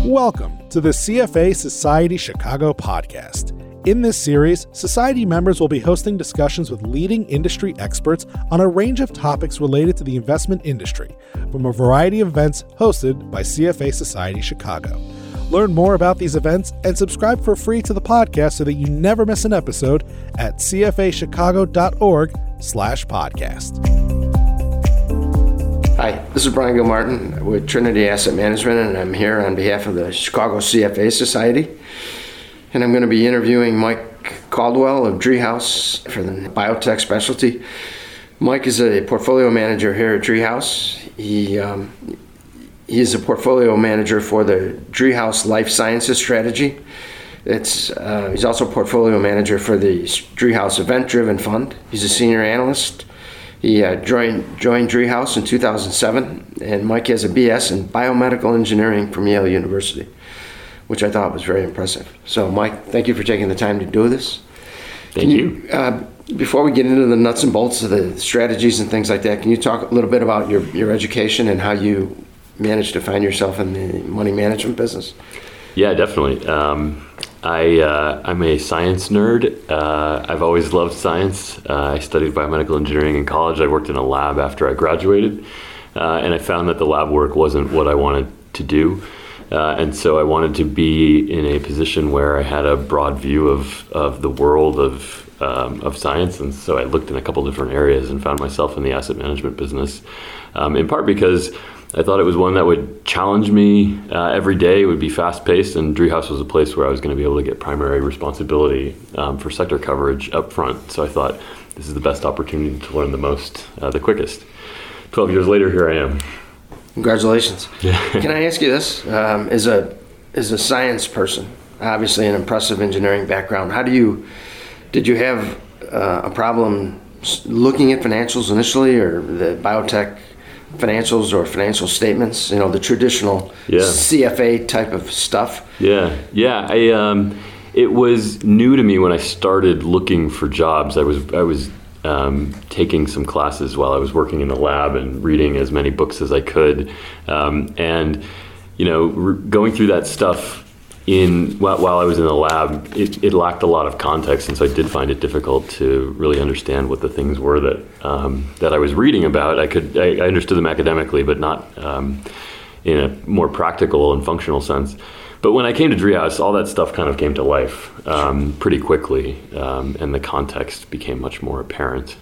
Welcome to the CFA Society Chicago podcast. In this series, Society members will be hosting discussions with leading industry experts on a range of topics related to the investment industry from a variety of events hosted by CFA Society Chicago. Learn more about these events and subscribe for free to the podcast so that you never miss an episode at cfachicago.org/podcast. Hi, this is Brian Gilmartin with Trinity Asset Management, and I'm here on behalf of the Chicago CFA Society. And I'm going to be interviewing Mike Caldwell of Driehaus for the biotech specialty. Mike is a portfolio manager here at Driehaus. He is a portfolio manager for the Driehaus Life Sciences strategy. He's also a portfolio manager for the Driehaus Event Driven Fund. He's a senior analyst. He joined Driehaus in 2007, and Mike has a BS in biomedical engineering from Yale University, which I thought was very impressive. So, Mike, thank you for taking the time to do this. Thank you. Before we get into the nuts and bolts of the strategies and things like that, can you talk a little bit about your education and how you managed to find yourself in the money management business? Yeah, definitely. I'm a science nerd. I've always loved science. I studied biomedical engineering in college. I worked in a lab after I graduated, and I found that the lab work wasn't what I wanted to do. And so I wanted to be in a position where I had a broad view of the world of science. And so I looked in a couple different areas and found myself in the asset management business, in part because I thought it was one that would challenge me every day. It would be fast-paced, and Driehaus was a place where I was going to be able to get primary responsibility for sector coverage up front. So I thought this is the best opportunity to learn the most, the quickest. 12 years later, here I am. Congratulations. Can I ask you this? As a science person, obviously an impressive engineering background, did you have a problem looking at financials initially, or the biotech financials or financial statements, the traditional CFA type of stuff? Yeah. It was new to me when I started looking for jobs. I was taking some classes while I was working in the lab and reading as many books as I could, and going through that stuff while I was in the lab, it lacked a lot of context, and so I did find it difficult to really understand what the things were that I was reading about. I understood them academically, but not in a more practical and functional sense. But when I came to Driehaus, all that stuff kind of came to life pretty quickly, and the context became much more apparent.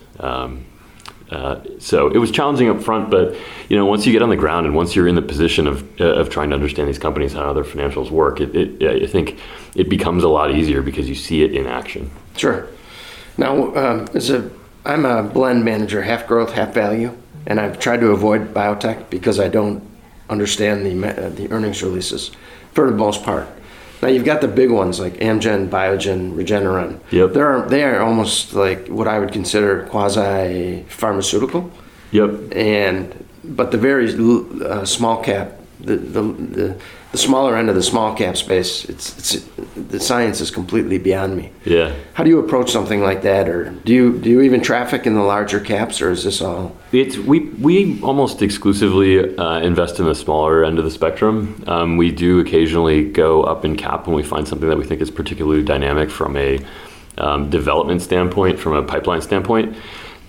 So it was challenging up front, but once you get on the ground and once you're in the position of trying to understand these companies, how their financials work, I think it becomes a lot easier because you see it in action. Sure. Now, I'm a blend manager, half growth, half value, and I've tried to avoid biotech because I don't understand the earnings releases for the most part. Now, you've got the big ones like Amgen, Biogen, Regeneron. Yep. They are almost like what I would consider quasi-pharmaceutical. Yep. But the very small cap, the smaller end of the small cap space, the science is completely beyond me. Yeah. How do you approach something like that, or do you even traffic in the larger caps, or is this all? We almost exclusively invest in the smaller end of the spectrum. We do occasionally go up in cap when we find something that we think is particularly dynamic from a development standpoint, from a pipeline standpoint.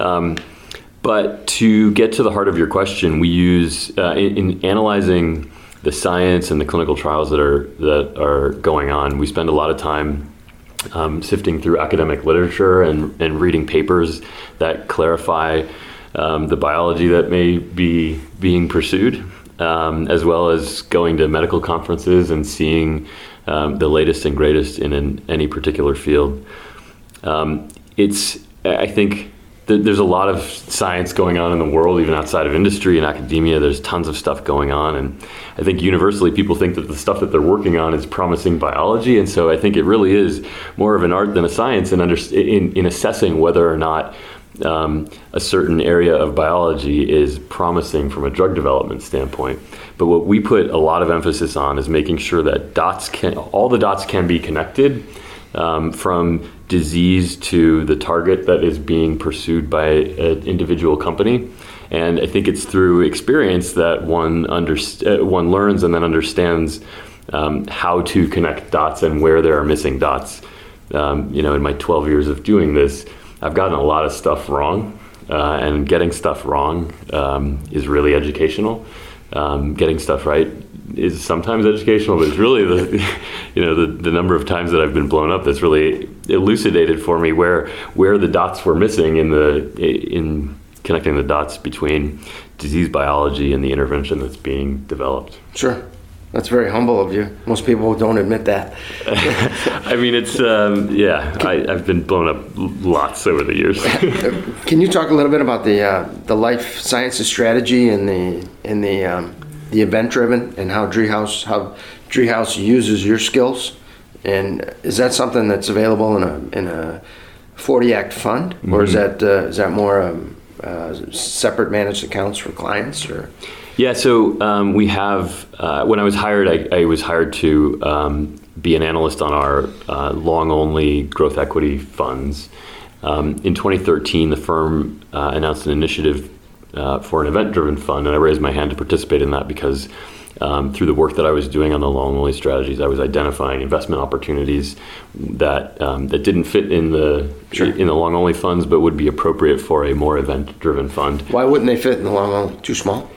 But to get to the heart of your question, we use in analyzing the science and the clinical trials that are going on, we spend a lot of time sifting through academic literature and reading papers that clarify the biology that may be being pursued, as well as going to medical conferences and seeing the latest and greatest in any particular field. I think there's a lot of science going on in the world, even outside of industry and academia. There's tons of stuff going on, and I think universally people think that the stuff that they're working on is promising biology, and so I think it really is more of an art than a science in assessing whether or not a certain area of biology is promising from a drug development standpoint. But what we put a lot of emphasis on is making sure that all the dots can be connected, from disease to the target that is being pursued by an individual company. And I think it's through experience that one learns and then understands how to connect dots and where there are missing dots. In my 12 years of doing this, I've gotten a lot of stuff wrong, and getting stuff wrong is really educational. Getting stuff right is sometimes educational, but it's really the number of times that I've been blown up that's really elucidated for me where the dots were missing in connecting the dots between disease biology and the intervention that's being developed. Sure. That's very humble of you. Most people don't admit that. I mean, it's, I've been blown up lots over the years. Can you talk a little bit about the life sciences strategy and the event-driven and how Treehouse uses your skills? And is that something that's available in a 40 Act fund, or is that more separate managed accounts for clients, or? Yeah, so we have, when I was hired, I was hired to be an analyst on our long-only growth equity funds. In 2013, the firm announced an initiative for an event-driven fund, and I raised my hand to participate in that because through the work that I was doing on the long-only strategies, I was identifying investment opportunities that didn't fit in the long-only funds, but would be appropriate for a more event-driven fund. Why wouldn't they fit in the long-only? Too small?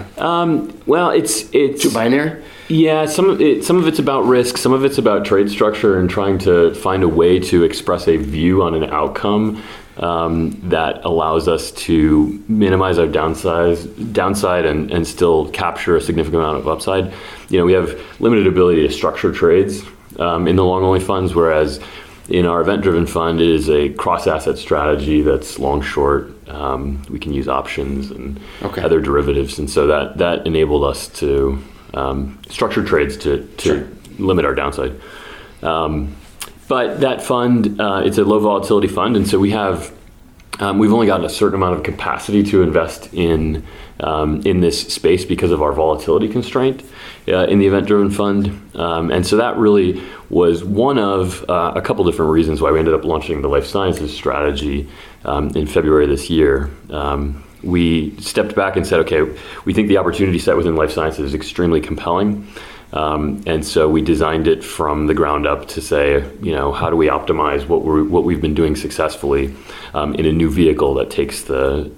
Well, it's too binary. Yeah, some of it's about risk, some of it's about trade structure and trying to find a way to express a view on an outcome that allows us to minimize our downside and still capture a significant amount of upside. We have limited ability to structure trades in the long-only funds, whereas in our event-driven fund, it is a cross-asset strategy that's long-short. We can use options and other derivatives, and so that enabled us to structure trades to limit our downside. But that fund, it's a low-volatility fund, and so we've only gotten a certain amount of capacity to invest in this space because of our volatility constraint in the event-driven fund. And so that really was one of a couple different reasons why we ended up launching the life sciences strategy in February this year. We stepped back and said, okay, we think the opportunity set within life sciences is extremely compelling. And so we designed it from the ground up to say, how do we optimize what we've been doing successfully in a new vehicle that takes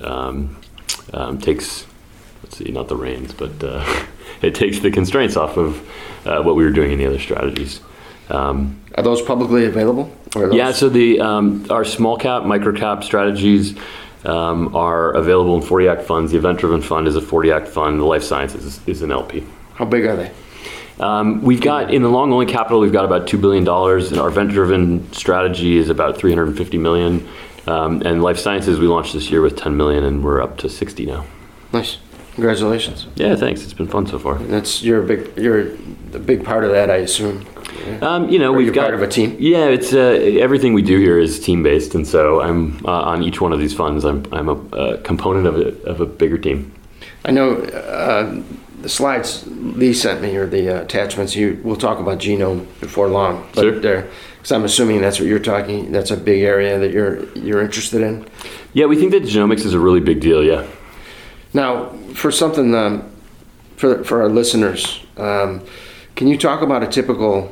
not the reins, but it takes the constraints off of what we were doing in the other strategies. Are those publicly available? Yeah, so our small cap, micro cap strategies are available in 40 Act funds. The event-driven fund is a 40 Act fund. The life sciences is an LP. How big are they? We've got, in the long-only capital, we've got about $2 billion. And our event-driven strategy is about $350 million. And life sciences, we launched this year with $10 million, and we're up to 60 now. Nice. Congratulations. Yeah, thanks. It's been fun so far. And you're a big part of that, I assume. We've got part of a team. Yeah, it's everything we do here is team-based, and so I'm on each one of these funds. I'm a component of a bigger team. I know the slides Lee sent me, or the attachments. We'll talk about genome before long, but sure. Because I'm assuming that's what you're talking. That's a big area that you're interested in. Yeah, we think that genomics is a really big deal. Yeah. Now, for something for our listeners, can you talk about a typical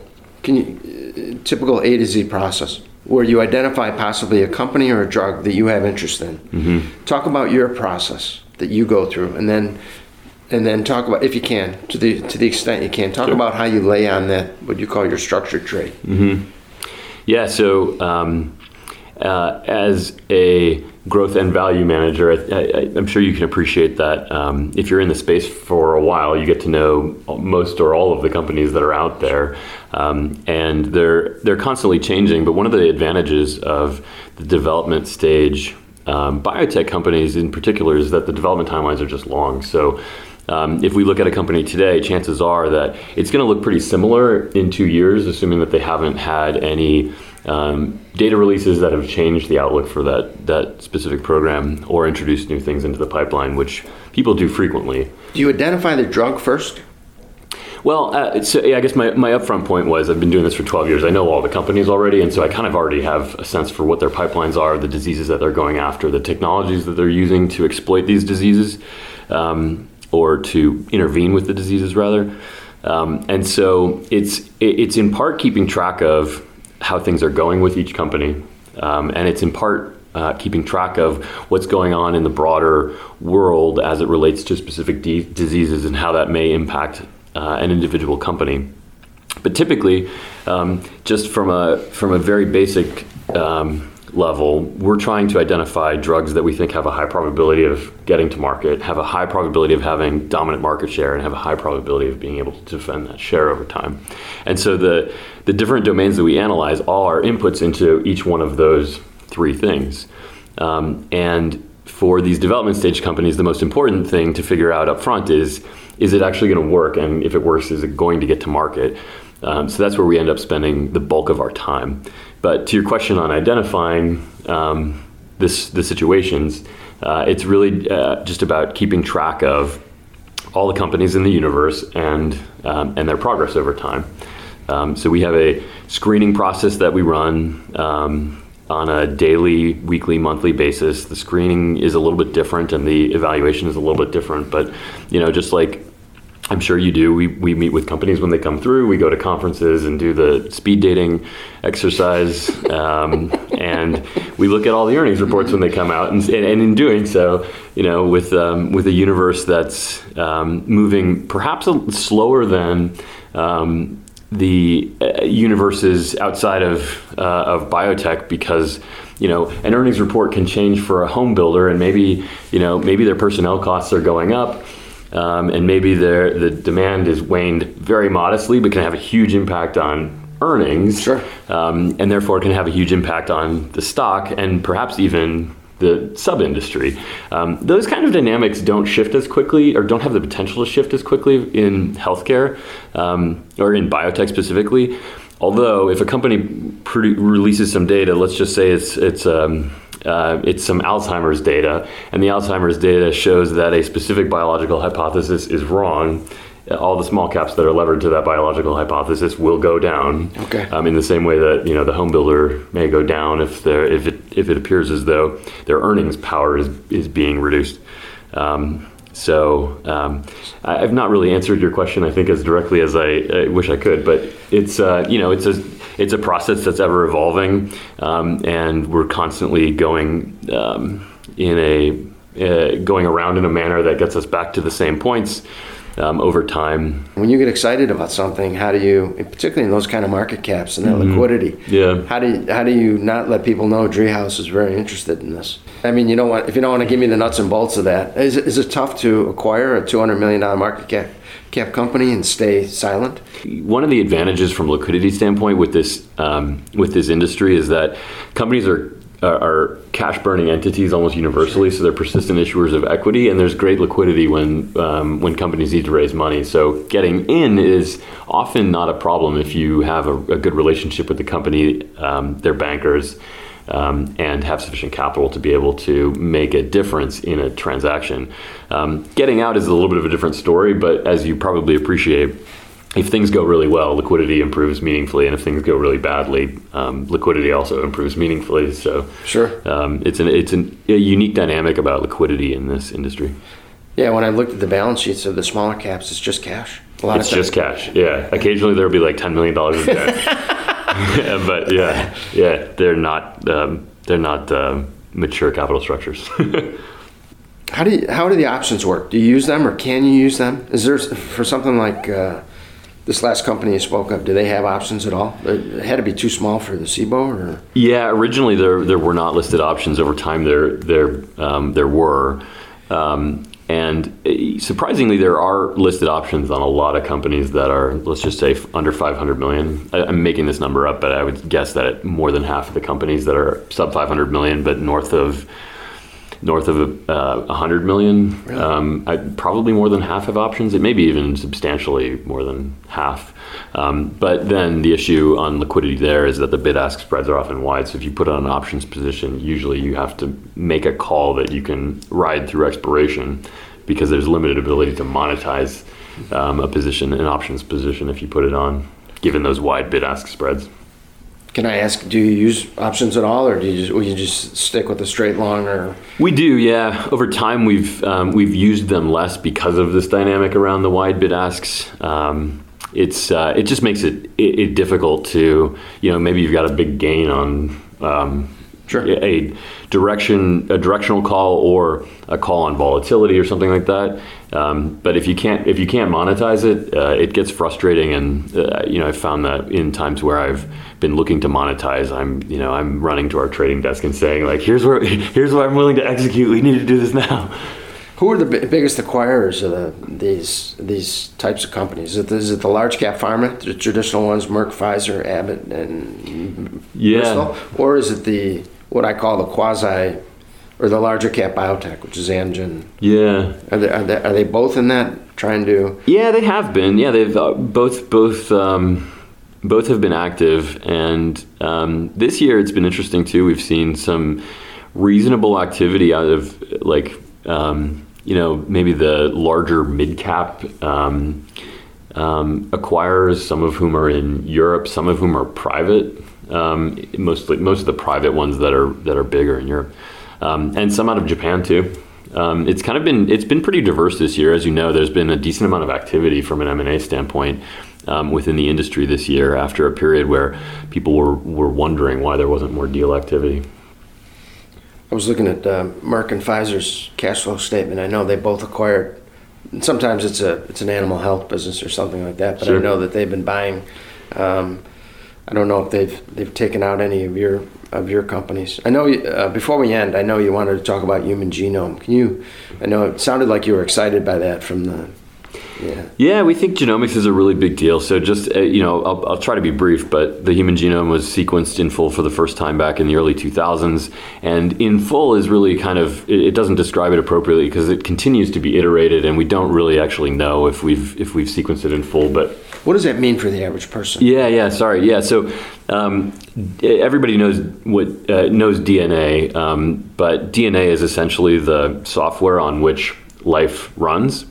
A to Z process where you identify possibly a company or a drug that you have interest in? Mm-hmm. Talk about your process that you go through, and then talk about, if you can, to the extent you can, talk about how you lay on that what you call your structured trade. Mm-hmm. Yeah. So as a growth and value manager, I'm sure you can appreciate that if you're in the space for a while, you get to know most or all of the companies that are out there, and they're constantly changing. But one of the advantages of the development stage biotech companies in particular is that the development timelines are just long. So if we look at a company today, chances are that it's going to look pretty similar in 2 years, assuming that they haven't had any data releases that have changed the outlook for that specific program or introduced new things into the pipeline, which people do frequently. Do you identify the drug first? Well, I guess my upfront point was I've been doing this for 12 years. I know all the companies already, and so I kind of already have a sense for what their pipelines are, the diseases that they're going after, the technologies that they're using to exploit these diseases, or to intervene with the diseases, rather. And so it's in part keeping track of how things are going with each company, and it's in part keeping track of what's going on in the broader world as it relates to specific diseases and how that may impact an individual company. But typically, just from a very basic level, we're trying to identify drugs that we think have a high probability of getting to market, have a high probability of having dominant market share, and have a high probability of being able to defend that share over time. And so the different domains that we analyze all are inputs into each one of those three things. And for these development stage companies, the most important thing to figure out up front is it actually going to work? And if it works, is it going to get to market? So that's where we end up spending the bulk of our time. But to your question on identifying the situations, it's really just about keeping track of all the companies in the universe and their progress over time. So we have a screening process that we run on a daily, weekly, monthly basis. The screening is a little bit different and the evaluation is a little bit different, but just like I'm sure you do, we meet with companies when they come through, we go to conferences and do the speed dating exercise, and we look at all the earnings reports when they come out, and in doing so, with a universe that's moving perhaps slower than the universes outside of biotech, because an earnings report can change for a home builder, and maybe their personnel costs are going up, and maybe the demand is waned very modestly, but can have a huge impact on earnings. Sure. And therefore can have a huge impact on the stock and perhaps even the sub-industry. Those kind of dynamics don't shift as quickly, or don't have the potential to shift as quickly in healthcare, or in biotech specifically. Although if a company releases some data, let's just say it's some Alzheimer's data, and the Alzheimer's data shows that a specific biological hypothesis is wrong, all the small caps that are levered to that biological hypothesis will go down. Okay. In the same way that the home builder may go down if it appears as though their earnings power is being reduced. So I've not really answered your question, I think, as directly as I wish I could, but it's a process that's ever evolving, and we're constantly going going around in a manner that gets us back to the same points over time. When you get excited about something, how do you, particularly in those kind of market caps and that liquidity, how do you not let people know Driehaus is very interested in this? I mean, if you don't want to give me the nuts and bolts of that, is it tough to acquire a $200 million market cap company and stay silent? One of the advantages from a liquidity standpoint with this industry is that companies are cash burning entities almost universally, so they're persistent issuers of equity, and there's great liquidity when companies need to raise money. So getting in is often not a problem if you have a good relationship with the company, their bankers, and have sufficient capital to be able to make a difference in a transaction. Getting out is a little bit of a different story, but as you probably appreciate, if things go really well, liquidity improves meaningfully, and if things go really badly, liquidity also improves meaningfully. So, sure, it's a unique dynamic about liquidity in this industry. Yeah, when I looked at the balance sheets of the smaller caps, it's just cash. It's just cash. Yeah, occasionally there'll be like $10 million of debt, but yeah, they're not mature capital structures. How do the options work? Do you use them, or can you use them? Is there, for something like this last company you spoke of, do they have options at all? It had to be too small for the SIBO, or? Yeah, originally there were not listed options. Over time there were. And surprisingly, there are listed options on a lot of companies that are, let's just say, under 500 million. I'm making this number up, but I would guess that more than half of the companies that are sub 500 million, but north of 100 million, really? Probably more than half have options. It may be even substantially more than half. But then the issue on liquidity there is that the bid-ask spreads are often wide. So if you put on an options position, usually you have to make a call that you can ride through expiration, because there's limited ability to monetize an options position if you put it on, given those wide bid-ask spreads. Can I ask, do you use options at all, or will you just stick with the straight long? Or we do, yeah. Over time, we've used them less because of this dynamic around the wide bid asks. it just makes it difficult to, maybe you've got a big gain on a directional call or a call on volatility or something like that. But if you can't monetize it, it gets frustrating. And I've found that in times where I've been looking to monetize, I'm running to our trading desk and saying, like, here's where I'm willing to execute. We need to do this now. Who are the biggest acquirers of these types of companies? Is it the large cap pharma, the traditional ones, Merck, Pfizer, Abbott, and Bristol? Or is it what I call the quasi, or the larger cap biotech, which is Amgen? Yeah. Are they both in that, trying to? Yeah, they have been. Yeah, they've both have been active, and this year it's been interesting too. We've seen some reasonable activity out of maybe the larger mid-cap acquirers, some of whom are in Europe, some of whom are private. Most of the private ones that are bigger in Europe, and some out of Japan too. It's been pretty diverse this year. As you know, there's been a decent amount of activity from an M&A standpoint within the industry this year, after a period where people were wondering why there wasn't more deal activity. I was looking at Merck and Pfizer's cash flow statement. I know they both acquired. Sometimes it's an animal health business or something like that, but sure. I know that they've been buying. I don't know if they've taken out any of your companies. I know before we end, I know you wanted to talk about Human Genome. I know it sounded like you were excited by that from the. Yeah, we think genomics is a really big deal. So just, I'll try to be brief, but the human genome was sequenced in full for the first time back in the early 2000s. And in full is really it doesn't describe it appropriately because it continues to be iterated, and we don't really actually know if we've sequenced it in full. But what does that mean for the average person? Yeah, sorry. Yeah, so everybody knows knows DNA, but DNA is essentially the software on which life runs.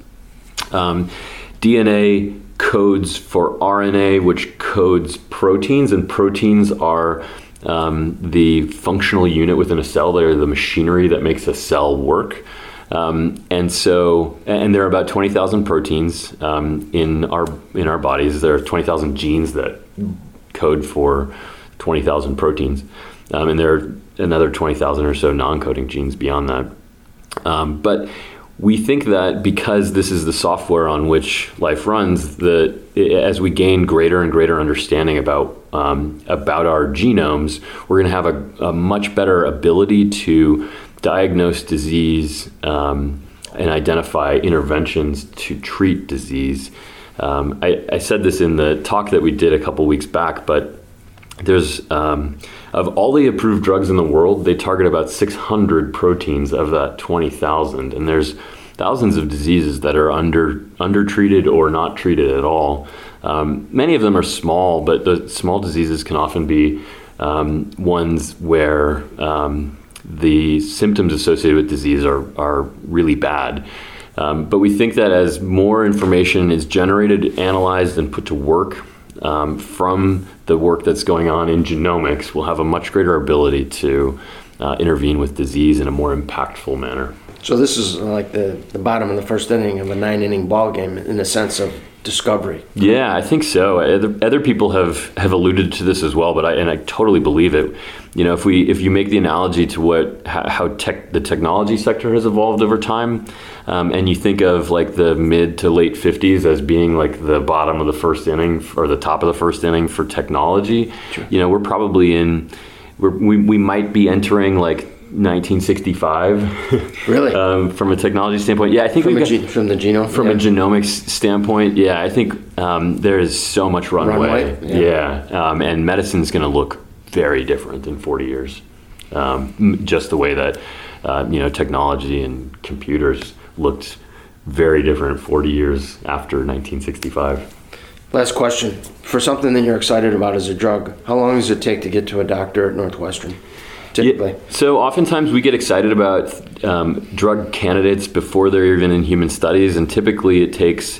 DNA codes for RNA, which codes proteins, and proteins are the functional unit within a cell. They're the machinery that makes a cell work. And there are about 20,000 proteins in our bodies. There are 20,000 genes that code for 20,000 proteins, and there are another 20,000 or so non-coding genes beyond that. But we think that because this is the software on which life runs, as we gain greater and greater understanding about our genomes, we're going to have a much better ability to diagnose disease and identify interventions to treat disease. I said this in the talk that we did a couple weeks back, but there's of all the approved drugs in the world, they target about 600 proteins of that 20,000, and there's thousands of diseases that are undertreated or not treated at all. Many of them are small, but the small diseases can often be ones where the symptoms associated with disease are really bad. But we think that as more information is generated, analyzed, and put to work from the work that's going on in genomics, we'll have a much greater ability to intervene with disease in a more impactful manner. So this is like the bottom of the first inning of a 9-inning ball game in the sense of discovery. Yeah, I think so. Other people have alluded to this as well, but I totally believe it. If you make the analogy to how the technology sector has evolved over time, and you think of like the mid to late 50s as being like the bottom of the first inning or the top of the first inning for technology, sure. We're probably we might be entering like 1965. Really? From a technology standpoint, yeah, I think from the genome. From a genomics standpoint, yeah, I think there is so much runway. Yeah. And medicine's going to look very different in 40 years. Just the way that technology and computers looked very different 40 years after 1965. Last question: for something that you're excited about as a drug, how long does it take to get to a doctor at Northwestern? Typically. Yeah, so oftentimes we get excited about drug candidates before they're even in human studies, and typically it takes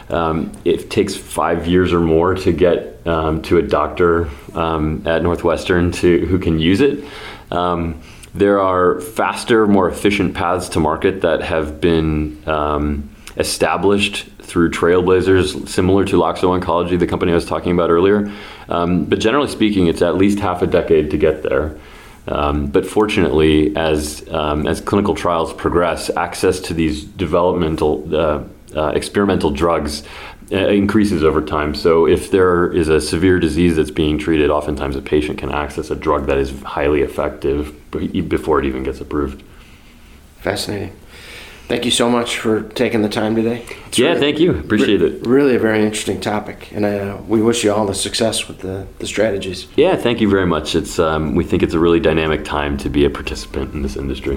5 years or more to get to a doctor at Northwestern who can use it. There are faster, more efficient paths to market that have been established through trailblazers similar to Loxo Oncology, the company I was talking about earlier. But generally speaking, it's at least half a decade to get there. But fortunately, as clinical trials progress, access to these developmental experimental drugs increases over time. So if there is a severe disease that's being treated, oftentimes a patient can access a drug that is highly effective before it even gets approved. Fascinating. Thank you so much for taking the time today. Thank you. Appreciate it. Really a very interesting topic, and we wish you all the success with the strategies. Yeah, thank you very much. It's we think it's a really dynamic time to be a participant in this industry.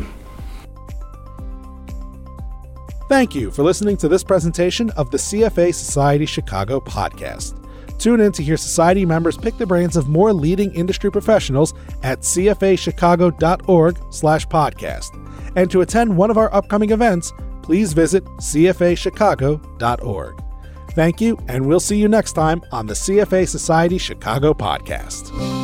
Thank you for listening to this presentation of the CFA Society Chicago podcast. Tune in to hear Society members pick the brains of more leading industry professionals at cfachicago.org/podcast. And to attend one of our upcoming events, please visit cfachicago.org. Thank you, and we'll see you next time on the CFA Society Chicago podcast.